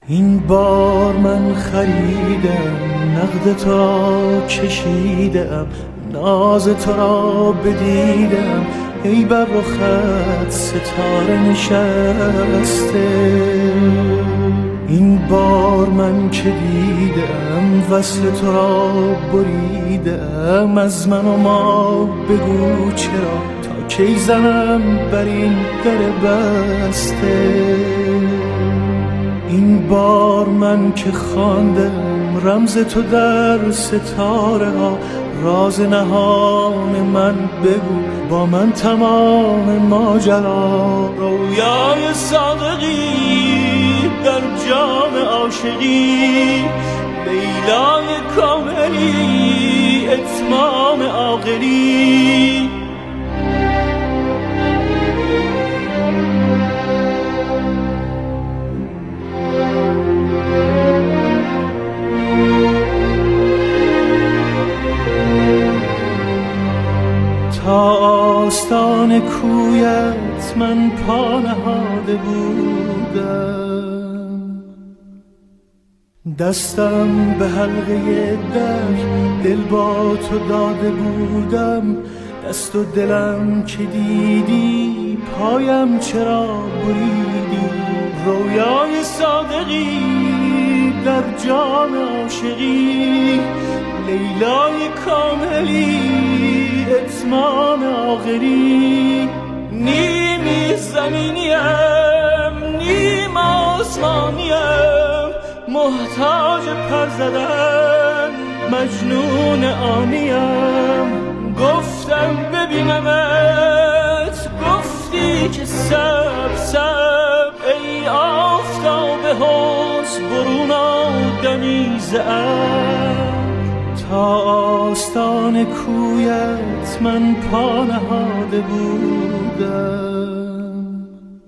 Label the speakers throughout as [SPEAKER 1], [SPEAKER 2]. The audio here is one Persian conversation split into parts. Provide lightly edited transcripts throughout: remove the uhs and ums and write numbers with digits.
[SPEAKER 1] این بار من خریدم، نقد تو را کشیدم، ناز تو را بدیدم، ای بر رخت ستاره نشسته. این بار من که دیدم وصل تو را بریدم، از من و ما بگو چرا تا کی زنم بر این در بسته. این بار من که خواندم رمز تو در ستاره ها، راز نهان من بگو با من تمام ماجرا. رویای صادقی در جام عاشقی، لیلای کاملی اتمام عاقلی. تا آستان کویت من پا نهاده بودم، دستم به حلقه در دل با تو داده بودم. دست و دلم که دیدی پایم چرا بریدی. رویای صادقی در جام عاشقی، لیلای کاملی اتمام آخری. نیمی زمینیم نیم آسمانیم، محتاج پر زدن مجنون آنیم. گفتم ببینمت گفتی که سب سب، ای آفتاب حسن برون آدمی ز ابر. تا آستان کویت من پا نهاده بودم،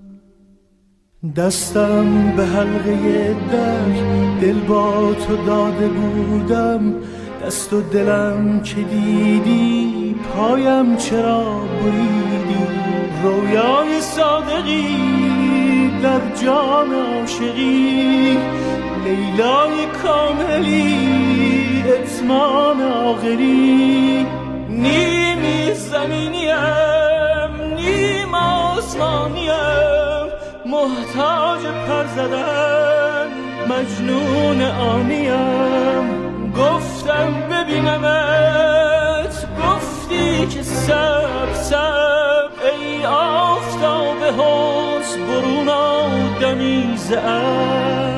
[SPEAKER 1] دستم به حلقه در دل با تو داده بودم. دست و دلم که دیدی پایم چرا بریدی. رویای صادقی در جام عاشقی، لیلای کاملی اتمام آخری. نیمی زمینیم نیم آسمانیم، محتاج پر زدن مجنون آنیم. گفتم ببینمت گفتی که سب سب، ای آفتاب حسن برون آدمی ز ابر.